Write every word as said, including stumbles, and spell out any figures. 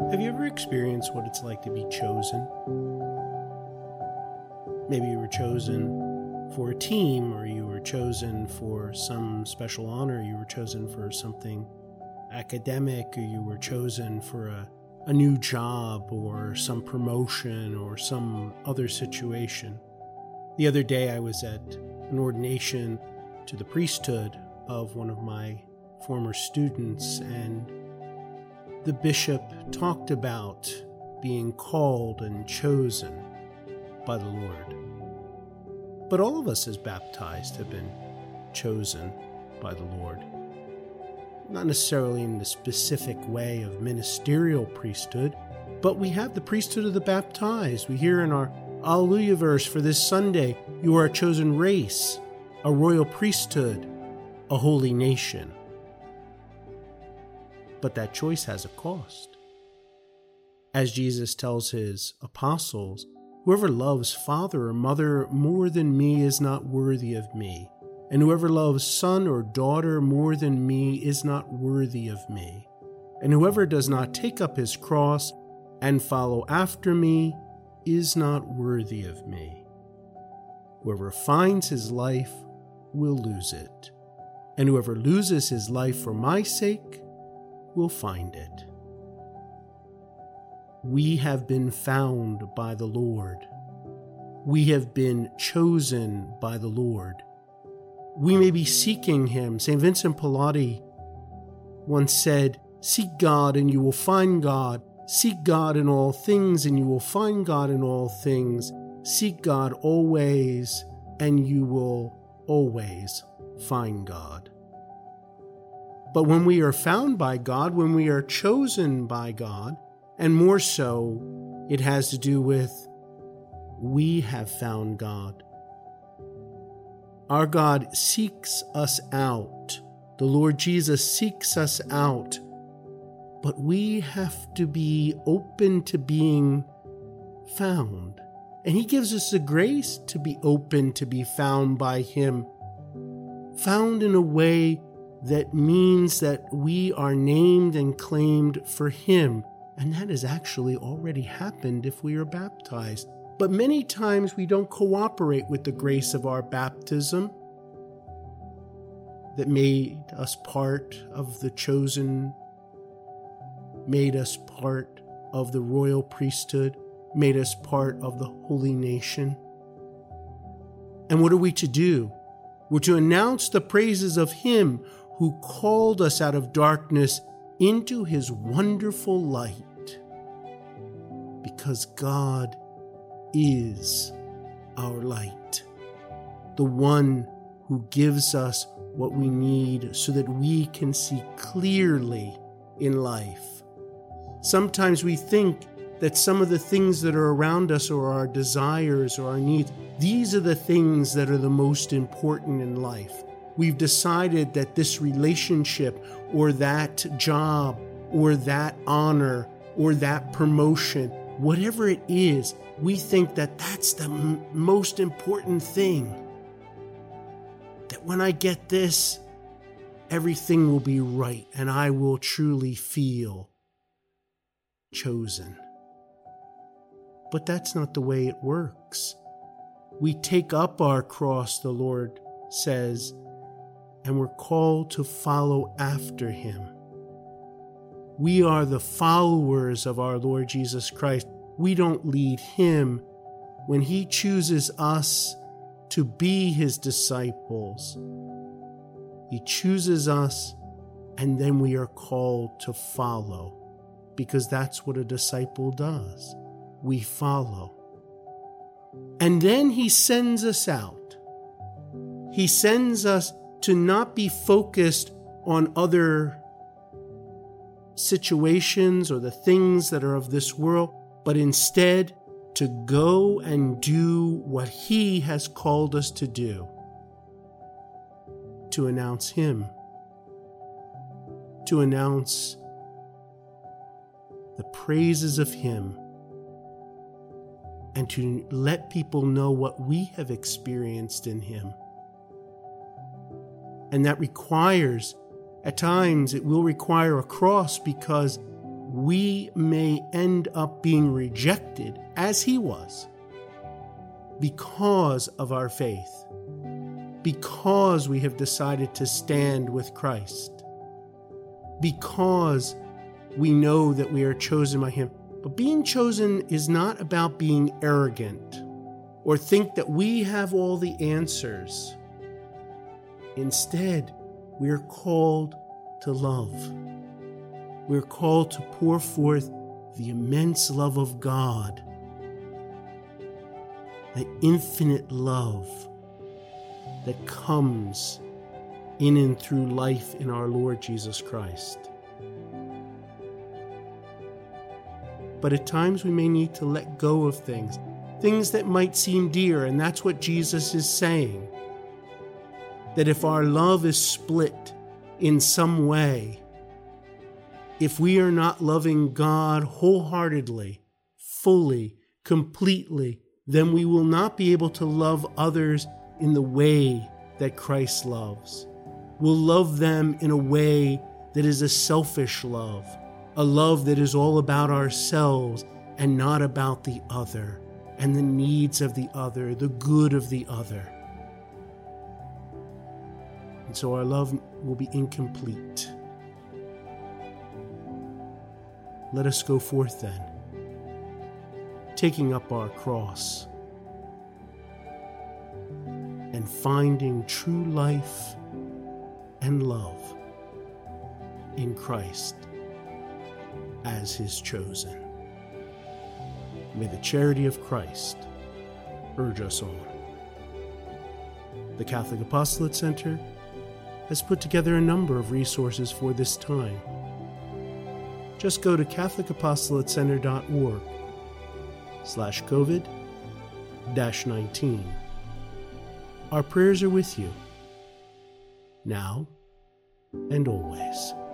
Have you ever experienced what it's like to be chosen? Maybe you were chosen for a team, or you were chosen for some special honor, you were chosen for something academic, or you were chosen for a, a new job, or some promotion, or some other situation. The other day I was at an ordination to the priesthood of one of my former students, and the bishop talked about being called and chosen by the Lord. But all of us as baptized have been chosen by the Lord. Not necessarily in the specific way of ministerial priesthood, but we have the priesthood of the baptized. We hear in our Alleluia verse for this Sunday, you are a chosen race, a royal priesthood, a holy nation. But that choice has a cost. As Jesus tells his apostles, whoever loves father or mother more than me is not worthy of me, and whoever loves son or daughter more than me is not worthy of me. And whoever does not take up his cross and follow after me is not worthy of me. Whoever finds his life will lose it, and whoever loses his life for my sake will find it. We have been found by the Lord. We have been chosen by the Lord. We may be seeking him. Saint Vincent Pallotti once said, "Seek God and you will find God. Seek God in all things and you will find God in all things. Seek God always and you will always find God." But when we are found by God, when we are chosen by God, and more so, it has to do with we have found God. Our God seeks us out. The Lord Jesus seeks us out. But we have to be open to being found. And he gives us the grace to be open to be found by him. Found in a way that means that we are named and claimed for him. And that has actually already happened if we are baptized. But many times we don't cooperate with the grace of our baptism that made us part of the chosen, made us part of the royal priesthood, made us part of the holy nation. And what are we to do? We're to announce the praises of him who called us out of darkness into his wonderful light. Because God is our light, the one who gives us what we need so that we can see clearly in life. Sometimes we think that some of the things that are around us, or our desires or our needs, these are the things that are the most important in life. We've decided that this relationship or that job or that honor or that promotion, whatever it is, we think that that's the m- most important thing. That when I get this, everything will be right and I will truly feel chosen. But that's not the way it works. We take up our cross, the Lord says, and we're called to follow after him. We are the followers of our Lord Jesus Christ. We don't lead him. When he chooses us to be his disciples, he chooses us, and then we are called to follow, because that's what a disciple does. We follow. And then he sends us out. He sends us to not be focused on other situations or the things that are of this world, but instead to go and do what he has called us to do, to announce him, to announce the praises of him, and to let people know what we have experienced in him. And that requires, at times, it will require a cross, because we may end up being rejected, as he was, because of our faith, because we have decided to stand with Christ, because we know that we are chosen by him. But being chosen is not about being arrogant or think that we have all the answers. Instead, we are called to love. We're called to pour forth the immense love of God, the infinite love that comes in and through life in our Lord Jesus Christ. But at times we may need to let go of things, things that might seem dear, and that's what Jesus is saying. That if our love is split in some way, if we are not loving God wholeheartedly, fully, completely, then we will not be able to love others in the way that Christ loves. We'll love them in a way that is a selfish love, a love that is all about ourselves and not about the other and the needs of the other, the good of the other. And so our love will be incomplete. Let us go forth then, taking up our cross and finding true life and love in Christ as his chosen. May the charity of Christ urge us on. The Catholic Apostolate Center has put together a number of resources for this time. Just go to catholic apostolate center dot org slash COVID nineteen. Our prayers are with you, now and always.